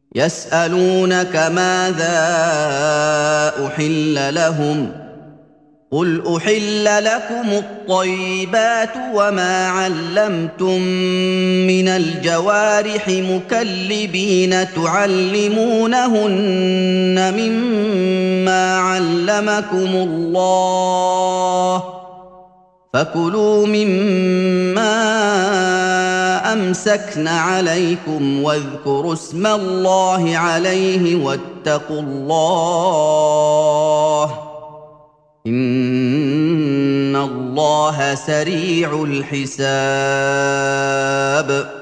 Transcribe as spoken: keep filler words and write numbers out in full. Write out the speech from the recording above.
يسالونك ماذا احل لهم قل احل لكم الطيبات وما علمتم من الجوارح مكلبين تعلمونهن مما علمكم الله فكلوا مما امسكن عليكم واذكروا اسم الله عليه واتقوا الله ان الله سريع الحساب